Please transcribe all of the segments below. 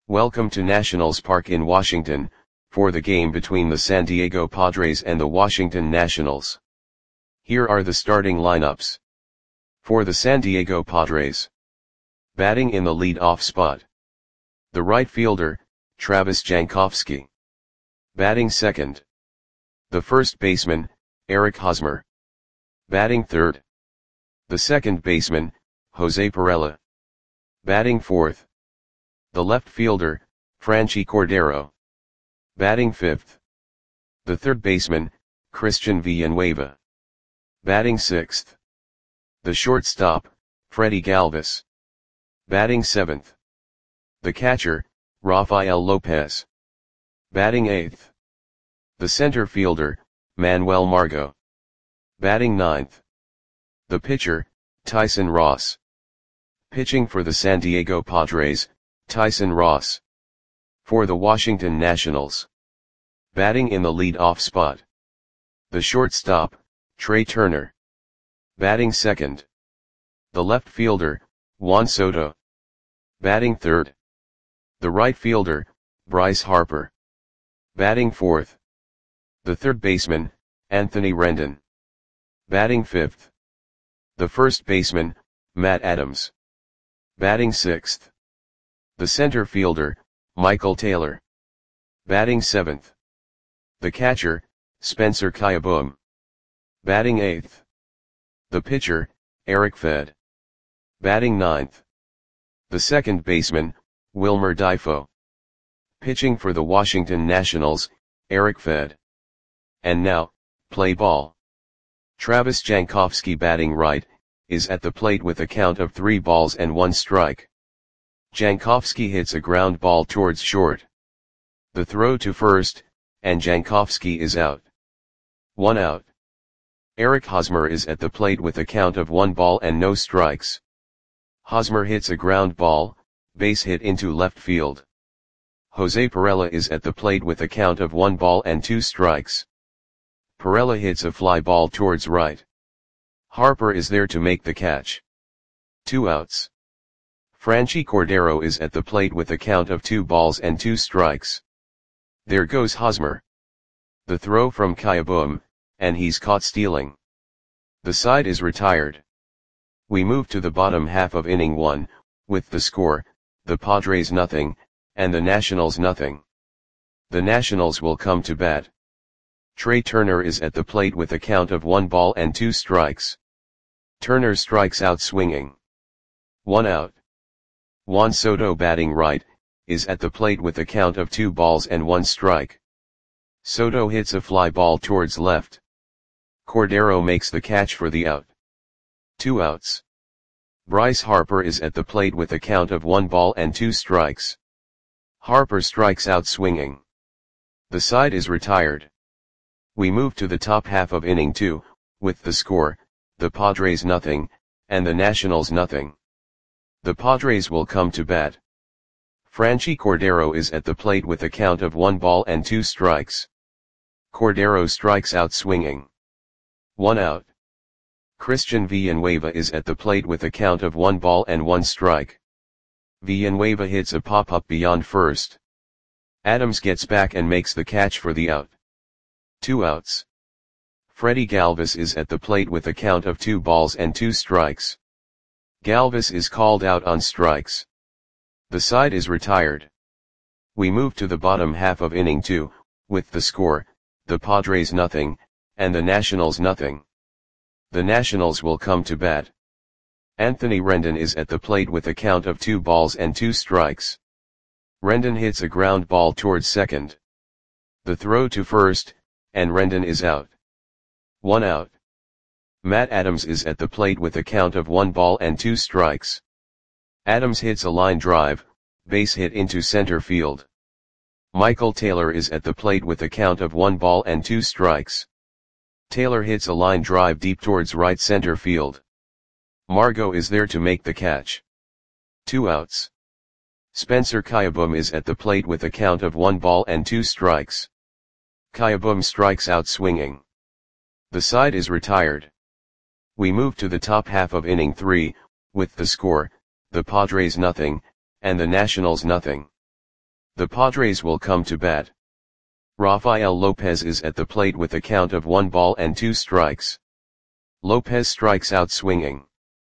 Welcome to Nationals Park in Washington, for the game between the San Diego Padres and the Washington Nationals. Here are the starting lineups. For the San Diego Padres. Batting in the lead-off spot. The right fielder, Travis Jankowski. Batting second. The first baseman, Eric Hosmer. Batting third. The second baseman, Jose Pirela. Batting fourth. The left fielder, Franchy Cordero. Batting fifth. The third baseman, Christian Villanueva. Batting sixth. The shortstop, Freddie Galvis. Batting seventh. The catcher, Rafael Lopez. Batting eighth. The center fielder, Manuel Margot. Batting ninth. The pitcher, Tyson Ross. Pitching for the San Diego Padres, Tyson Ross. For the Washington Nationals. Batting in the lead-off spot. The shortstop, Trey Turner. Batting second. The left fielder, Juan Soto. Batting third. The right fielder, Bryce Harper. Batting fourth. The third baseman, Anthony Rendon. Batting fifth. The first baseman, Matt Adams. Batting sixth. The center fielder, Michael Taylor. Batting seventh. The catcher, Spencer Kieboom. Batting eighth. The pitcher, Eric Fed. Batting ninth. The second baseman, Wilmer Difo. Pitching for the Washington Nationals, Eric Fed. And now, play ball. Travis Jankowski batting right, is at the plate with a count of 3 balls and 1 strike. Jankowski hits a ground ball towards short. The throw to first, and Jankowski is out. 1 out. Eric Hosmer is at the plate with a count of 1 ball and no strikes. Hosmer hits a ground ball, base hit into left field. Jose Pirela is at the plate with a count of 1 ball and 2 strikes. Pirela hits a fly ball towards right. Harper is there to make the catch. 2 outs. Franchy Cordero is at the plate with a count of 2 balls and 2 strikes. There goes Hosmer. The throw from Kieboom, and he's caught stealing. The side is retired. We move to the bottom half of inning 1, with the score, the Padres nothing, and the Nationals nothing. The Nationals will come to bat. Trey Turner is at the plate with a count of 1 ball and 2 strikes. Turner strikes out swinging. 1 out. Juan Soto batting right, is at the plate with a count of 2 balls and 1 strike. Soto hits a fly ball towards left. Cordero makes the catch for the out. 2 outs. Bryce Harper is at the plate with a count of 1 ball and 2 strikes. Harper strikes out swinging. The side is retired. We move to the top half of inning 2, with the score, the Padres nothing, and the Nationals nothing. The Padres will come to bat. Franchy Cordero is at the plate with a count of 1 ball and 2 strikes. Cordero strikes out swinging. 1 out. Christian Villanueva is at the plate with a count of 1 ball and 1 strike. Villanueva hits a pop-up beyond first. Adams gets back and makes the catch for the out. 2 outs. Freddie Galvis is at the plate with a count of 2 balls and 2 strikes. Galvis is called out on strikes. The side is retired. We move to the bottom half of inning 2, with the score, the Padres nothing, and the Nationals nothing. The Nationals will come to bat. Anthony Rendon is at the plate with a count of 2 balls and 2 strikes. Rendon hits a ground ball towards second. The throw to first, and Rendon is out. 1 out. Matt Adams is at the plate with a count of 1 ball and 2 strikes. Adams hits a line drive, base hit into center field. Michael Taylor is at the plate with a count of 1 ball and 2 strikes. Taylor hits a line drive deep towards right center field. Margot is there to make the catch. 2 outs. Spencer Kieboom is at the plate with a count of 1 ball and 2 strikes. Kieboom strikes out swinging. The side is retired. We move to the top half of inning 3, with the score, the Padres nothing, and the Nationals nothing. The Padres will come to bat. Rafael Lopez is at the plate with a count of 1 ball and 2 strikes. Lopez strikes out swinging.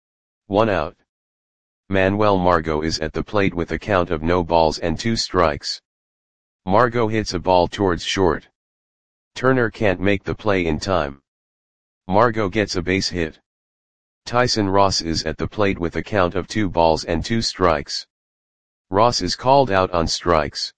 1 out. Manuel Margot is at the plate with a count of no balls and 2 strikes. Margot hits a ball towards short. Turner can't make the play in time. Margot gets a base hit. Tyson Ross is at the plate with a count of 2 balls and 2 strikes. Ross is called out on strikes.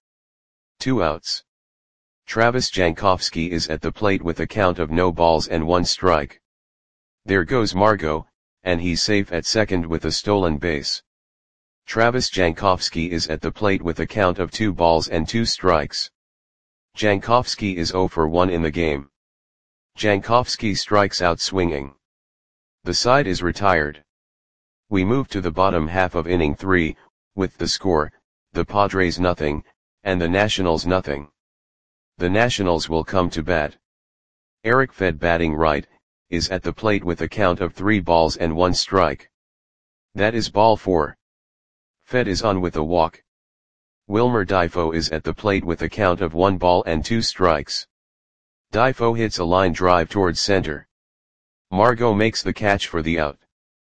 2 outs. Travis Jankowski is at the plate with a count of no balls and 1 strike. There goes Margot, and he's safe at second with a stolen base. Travis Jankowski is at the plate with a count of 2 balls and 2 strikes. Jankowski is 0 for 1 in the game. Jankowski strikes out swinging. The side is retired. We move to the bottom half of inning 3, with the score, the Padres nothing, and the Nationals nothing. The Nationals will come to bat. Eric Fed batting right, is at the plate with a count of 3 balls and 1 strike. That is ball 4. Fed is on with a walk. Wilmer Difo is at the plate with a count of 1 ball and 2 strikes. Difo hits a line drive towards center. Margot makes the catch for the out.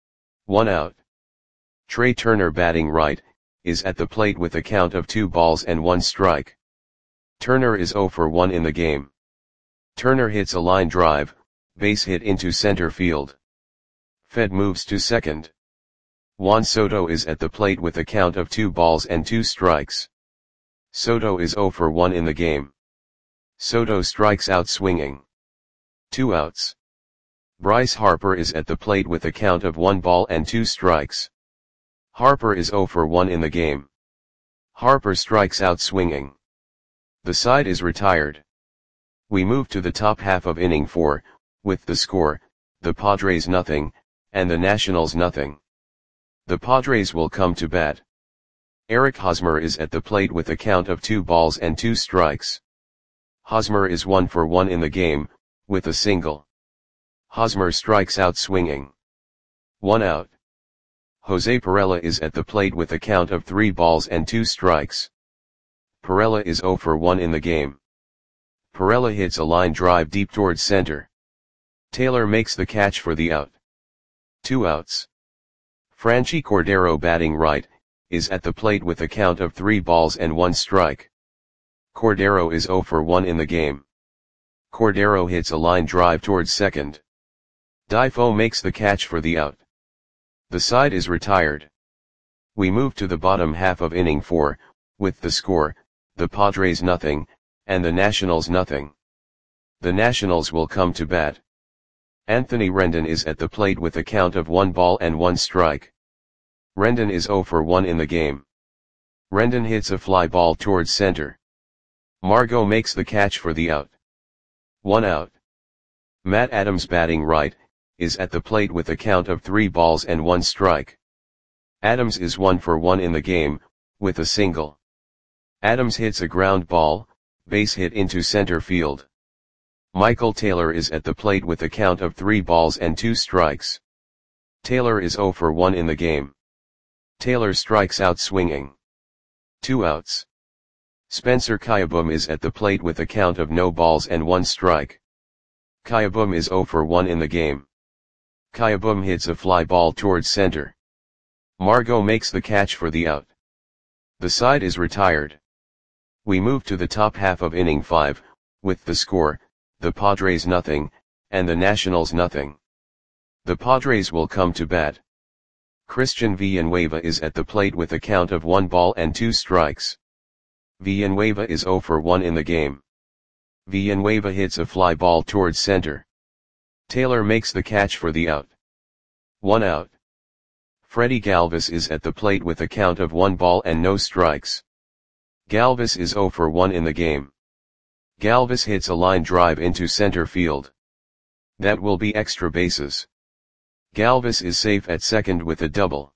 1 out. Trey Turner batting right, is at the plate with a count of 2 balls and 1 strike. Turner is 0 for 1 in the game. Turner hits a line drive, base hit into center field. Fed moves to second. Juan Soto is at the plate with a count of 2 balls and 2 strikes. Soto is 0 for 1 in the game. Soto strikes out swinging. 2 outs. Bryce Harper is at the plate with a count of 1 ball and 2 strikes. Harper is 0 for 1 in the game. Harper strikes out swinging. The side is retired. We move to the top half of inning 4, with the score, the Padres nothing, and the Nationals nothing. The Padres will come to bat. Eric Hosmer is at the plate with a count of 2 balls and 2 strikes. Hosmer is 1 for 1 in the game, with a single. Hosmer strikes out swinging. 1 out. Jose Pirela is at the plate with a count of 3 balls and 2 strikes. Pirela is 0 for 1 in the game. Pirela hits a line drive deep towards center. Taylor makes the catch for the out. 2 outs. Franchy Cordero batting right, is at the plate with a count of 3 balls and 1 strike. Cordero is 0 for 1 in the game. Cordero hits a line drive towards second. Difo makes the catch for the out. The side is retired. We move to the bottom half of inning 4, with the score, the Padres nothing, and the Nationals nothing. The Nationals will come to bat. Anthony Rendon is at the plate with a count of 1 ball and 1 strike. Rendon is 0 for 1 in the game. Rendon hits a fly ball towards center. Margot makes the catch for the out. 1 out. Matt Adams batting right, is at the plate with a count of 3 balls and 1 strike. Adams is 1 for 1 in the game, with a single. Adams hits a ground ball, base hit into center field. Michael Taylor is at the plate with a count of 3 balls and 2 strikes. Taylor is 0 for 1 in the game. Taylor strikes out swinging. 2 outs. Spencer Kieboom is at the plate with a count of no balls and 1 strike. Kieboom is 0 for 1 in the game. Kieboom hits a fly ball towards center. Margot makes the catch for the out. The side is retired. We move to the top half of inning 5, with the score, the Padres nothing, and the Nationals nothing. The Padres will come to bat. Christian Villanueva is at the plate with a count of 1 ball and 2 strikes. Villanueva is 0 for 1 in the game. Villanueva hits a fly ball towards center. Taylor makes the catch for the out. 1 out. Freddie Galvis is at the plate with a count of 1 ball and no strikes. Galvis is 0 for 1 in the game. Galvis hits a line drive into center field. That will be extra bases. Galvis is safe at second with a double.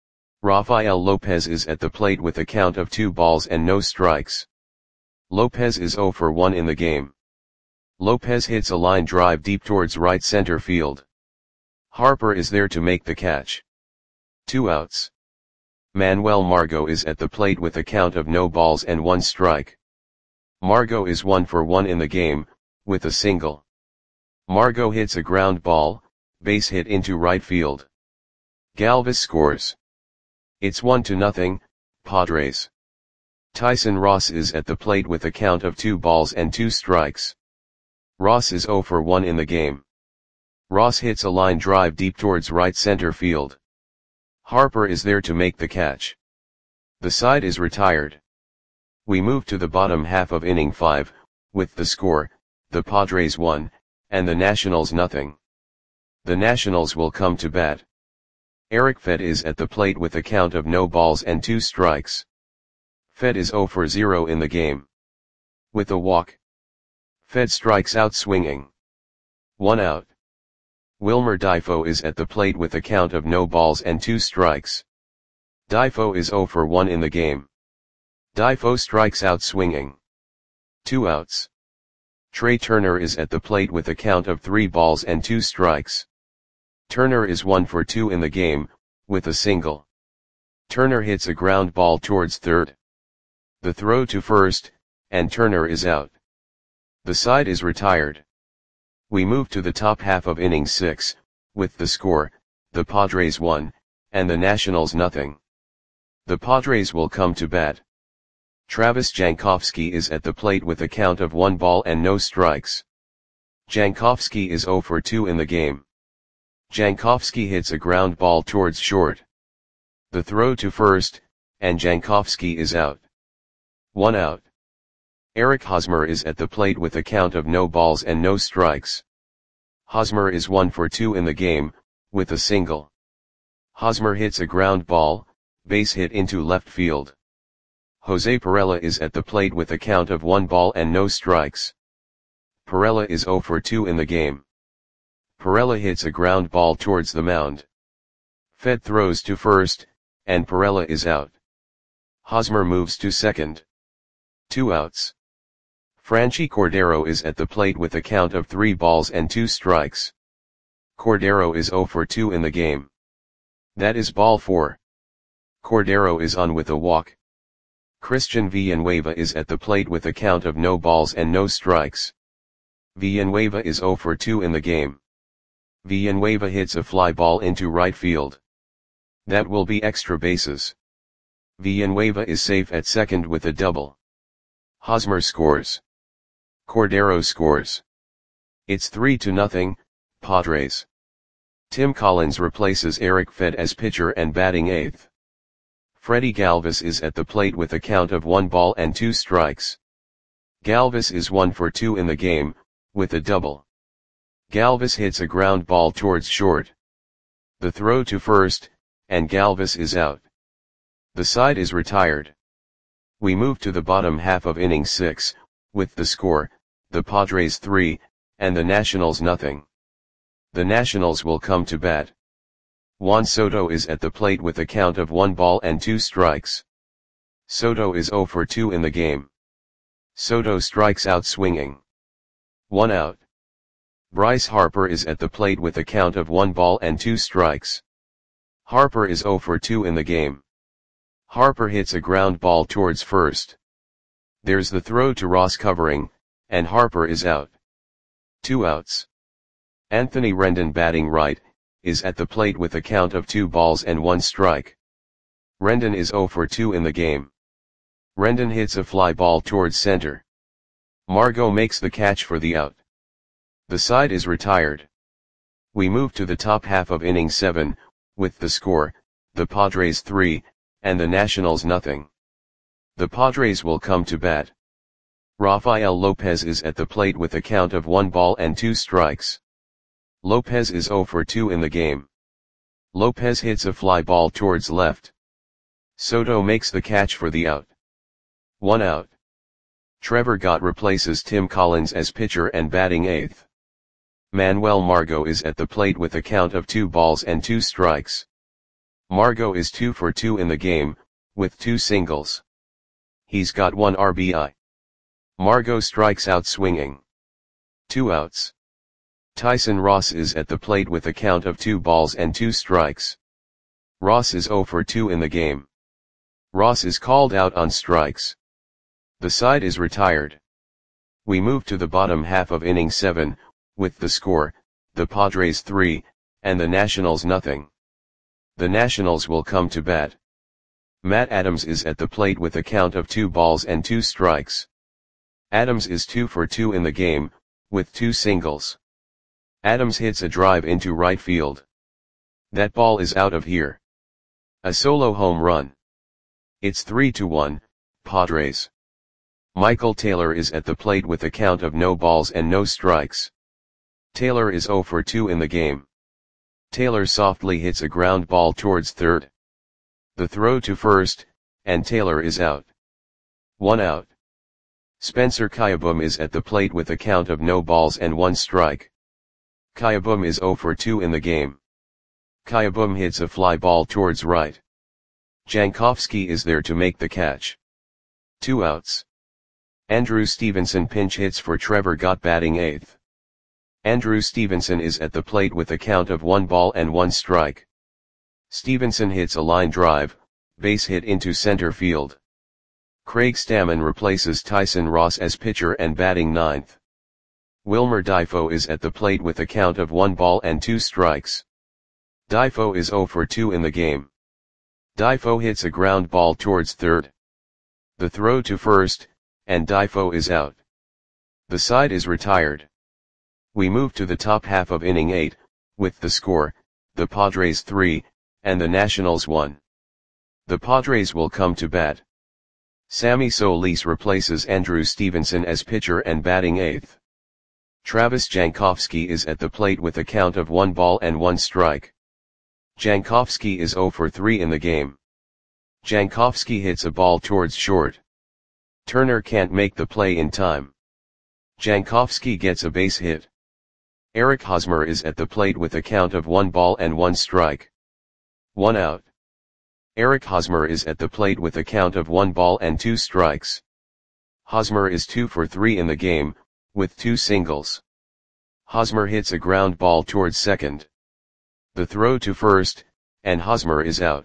Rafael Lopez is at the plate with a count of 2 balls and no strikes. Lopez is 0 for 1 in the game. Lopez hits a line drive deep towards right center field. Harper is there to make the catch. 2 outs. Manuel Margot is at the plate with a count of no balls and 1 strike. Margot is 1 for 1 in the game, with a single. Margot hits a ground ball, base hit into right field. Galvis scores. It's 1-0, Padres. Tyson Ross is at the plate with a count of 2 balls and 2 strikes. Ross is 0 for 1 in the game. Ross hits a line drive deep towards right center field. Harper is there to make the catch. The side is retired. We move to the bottom half of inning 5, with the score, the Padres 1, and the Nationals nothing. The Nationals will come to bat. Eric Fed is at the plate with a count of no balls and 2 strikes. Fed is 0 for 0 in the game. With a walk. Fed strikes out swinging. 1 out. Wilmer Difo is at the plate with a count of no balls and 2 strikes. Difo is 0 for 1 in the game. Difo strikes out swinging. 2 outs. Trey Turner is at the plate with a count of 3 balls and 2 strikes. Turner is 1 for 2 in the game, with a single. Turner hits a ground ball towards third. The throw to first, and Turner is out. The side is retired. We move to the top half of inning 6, with the score, the Padres 1, and the Nationals nothing. The Padres will come to bat. Travis Jankowski is at the plate with a count of 1 ball and no strikes. Jankowski is 0 for 2 in the game. Jankowski hits a ground ball towards short. The throw to first, and Jankowski is out. 1 out. Eric Hosmer is at the plate with a count of no balls and no strikes. Hosmer is 1 for 2 in the game, with a single. Hosmer hits a ground ball, base hit into left field. Jose Perella is at the plate with a count of 1 ball and no strikes. Perella is 0 for 2 in the game. Perella hits a ground ball towards the mound. Fed throws to first, and Perella is out. Hosmer moves to second. 2 outs. Franchy Cordero is at the plate with a count of 3 balls and 2 strikes. Cordero is 0 for 2 in the game. That is ball 4. Cordero is on with a walk. Christian Villanueva is at the plate with a count of no balls and no strikes. Villanueva is 0 for 2 in the game. Villanueva hits a fly ball into right field. That will be extra bases. Villanueva is safe at second with a double. Hosmer scores. Cordero scores. It's 3-0, Padres. Tim Collins replaces Eric Fed as pitcher and batting 8th. Freddie Galvis is at the plate with a count of 1 ball and 2 strikes. Galvis is 1 for 2 in the game, with a double. Galvis hits a ground ball towards short. The throw to first, and Galvis is out. The side is retired. We move to the bottom half of inning 6, with the score, the Padres 3, and the Nationals nothing. The Nationals will come to bat. Juan Soto is at the plate with a count of 1 ball and 2 strikes. Soto is 0 for 2 in the game. Soto strikes out swinging. 1 out. Bryce Harper is at the plate with a count of 1 ball and 2 strikes. Harper is 0 for 2 in the game. Harper hits a ground ball towards first. There's the throw to Ross covering, and Harper is out. 2 outs. Anthony Rendon batting right, is at the plate with a count of 2 balls and 1 strike. Rendon is 0 for 2 in the game. Rendon hits a fly ball towards center. Margot makes the catch for the out. The side is retired. We move to the top half of inning 7, with the score, the Padres 3, and the Nationals nothing. The Padres will come to bat. Rafael Lopez is at the plate with a count of 1 ball and 2 strikes. Lopez is 0 for 2 in the game. Lopez hits a fly ball towards left. Soto makes the catch for the out. 1 out. Trevor Gott replaces Tim Collins as pitcher and batting 8th. Manuel Margot is at the plate with a count of 2 balls and 2 strikes. Margot is 2 for 2 in the game, with 2 singles. He's got 1 RBI. Margot strikes out swinging. 2 outs. Tyson Ross is at the plate with a count of 2 balls and 2 strikes. Ross is 0 for 2 in the game. Ross is called out on strikes. The side is retired. We move to the bottom half of inning 7, with the score, the Padres 3, and the Nationals nothing. The Nationals will come to bat. Matt Adams is at the plate with a count of 2 balls and 2 strikes. Adams is 2 for 2 in the game, with 2 singles. Adams hits a drive into right field. That ball is out of here. A solo home run. It's 3-1, Padres. Michael Taylor is at the plate with a count of no balls and no strikes. Taylor is 0 for 2 in the game. Taylor softly hits a ground ball towards third. The throw to first, and Taylor is out. 1 out. Spencer Kieboom is at the plate with a count of no balls and 1 strike. Kieboom is 0 for 2 in the game. Kieboom hits a fly ball towards right. Jankowski is there to make the catch. 2 outs. Andrew Stevenson pinch hits for Trevor Gott batting 8th. Andrew Stevenson is at the plate with a count of 1 ball and 1 strike. Stevenson hits a line drive, base hit into center field. Craig Stammen replaces Tyson Ross as pitcher and batting 9th. Wilmer Difo is at the plate with a count of 1 ball and 2 strikes. Difo is 0 for 2 in the game. Difo hits a ground ball towards third. The throw to first, and Difo is out. The side is retired. We move to the top half of inning 8, with the score, the Padres 3, and the Nationals 1. The Padres will come to bat. Sammy Solis replaces Andrew Stevenson as pitcher and batting 8th. Travis Jankowski is at the plate with a count of 1 ball and 1 strike. Jankowski is 0 for 3 in the game. Jankowski hits a ball towards short. Turner can't make the play in time. Jankowski gets a base hit. Eric Hosmer is at the plate with a count of 1 ball and 1 strike. 1 out. Eric Hosmer is at the plate with a count of 1 ball and 2 strikes. Hosmer is 2 for 3 in the game, with 2 singles. Hosmer hits a ground ball towards second. The throw to first, and Hosmer is out.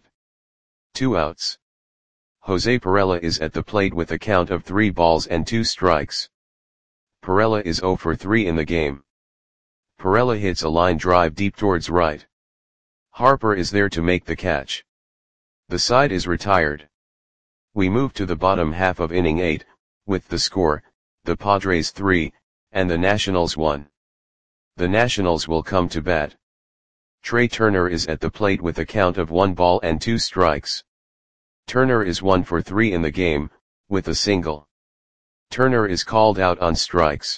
2 outs. Jose Pirela is at the plate with a count of 3 balls and 2 strikes. Pirela is 0 for 3 in the game. Pirela hits a line drive deep towards right. Harper is there to make the catch. The side is retired. We move to the bottom half of inning 8, with the score, the Padres 3, and the Nationals 1. The Nationals will come to bat. Trey Turner is at the plate with a count of 1 ball and 2 strikes. Turner is 1 for 3 in the game, with a single. Turner is called out on strikes.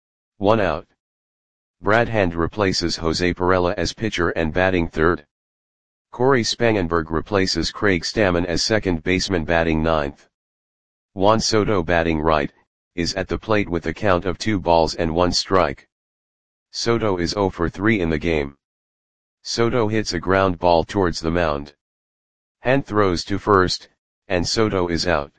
1 out. Brad Hand replaces Jose Pirela as pitcher and batting 3rd. Corey Spangenberg replaces Craig Stammen as second baseman batting 9th. Juan Soto batting right, is at the plate with a count of 2 balls and 1 strike. Soto is 0 for 3 in the game. Soto hits a ground ball towards the mound. Hand throws to first, and Soto is out.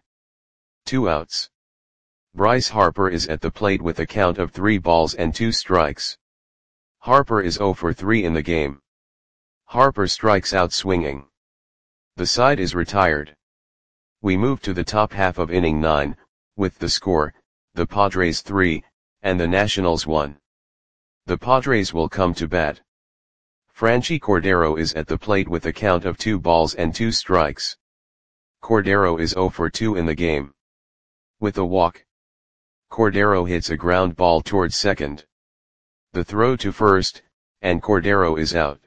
2 outs. Bryce Harper is at the plate with a count of 3 balls and 2 strikes. Harper is 0 for 3 in the game. Harper strikes out swinging. The side is retired. We move to the top half of inning 9, with the score, the Padres 3, and the Nationals 1. The Padres will come to bat. Franchy Cordero is at the plate with a count of 2 balls and 2 strikes. Cordero is 0 for 2 in the game. With a walk, Cordero hits a ground ball towards second. The throw to first, and Cordero is out.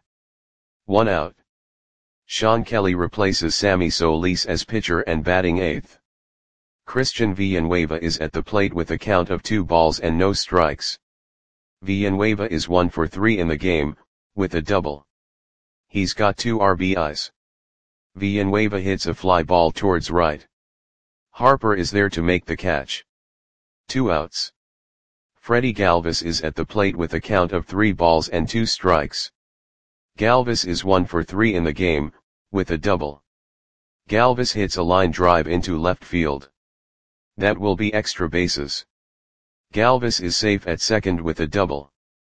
1 out. Sean Kelly replaces Sammy Solis as pitcher and batting 8th. Christian Villanueva is at the plate with a count of 2 balls and no strikes. Villanueva is 1 for 3 in the game, with a double. He's got 2 RBIs. Villanueva hits a fly ball towards right. Harper is there to make the catch. 2 outs. Freddie Galvis is at the plate with a count of 3 balls and 2 strikes. Galvis is 1 for 3 in the game, with a double. Galvis hits a line drive into left field. That will be extra bases. Galvis is safe at second with a double.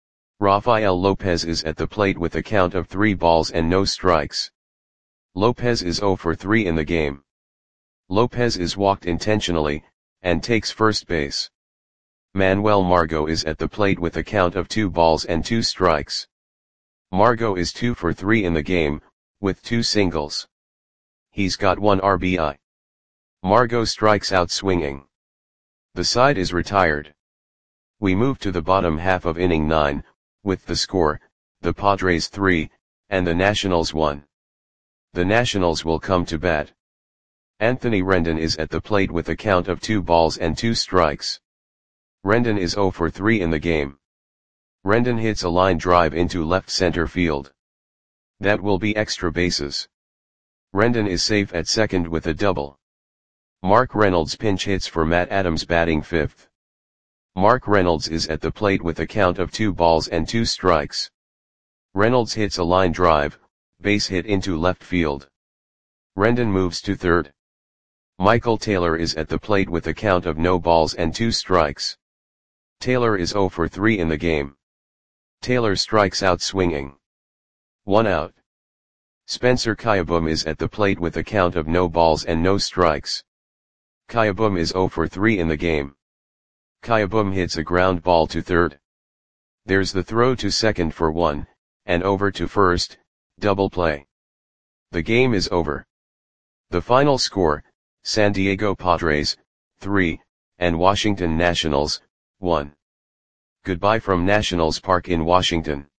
Rafael Lopez is at the plate with a count of 3 balls and no strikes. Lopez is 0 for 3 in the game. Lopez is walked intentionally, and takes first base. Manuel Margot is at the plate with a count of 2 balls and 2 strikes. Margot is 2 for 3 in the game, with 2 singles. He's got 1 RBI. Margot strikes out swinging. The side is retired. We move to the bottom half of inning 9, with the score, the Padres 3, and the Nationals 1. The Nationals will come to bat. Anthony Rendon is at the plate with a count of 2 balls and 2 strikes. Rendon is 0 for 3 in the game. Rendon hits a line drive into left center field. That will be extra bases. Rendon is safe at second with a double. Mark Reynolds pinch hits for Matt Adams batting 5th. Mark Reynolds is at the plate with a count of 2 balls and 2 strikes. Reynolds hits a line drive, base hit into left field. Rendon moves to third. Michael Taylor is at the plate with a count of no balls and 2 strikes. Taylor is 0 for 3 in the game. Taylor strikes out swinging. 1 out. Spencer Kieboom is at the plate with a count of no balls and no strikes. Kieboom is 0 for 3 in the game. Kieboom hits a ground ball to third. There's the throw to second for 1, and over to first, double play. The game is over. The final score, San Diego Padres, 3, and Washington Nationals, 1. Goodbye from Nationals Park in Washington.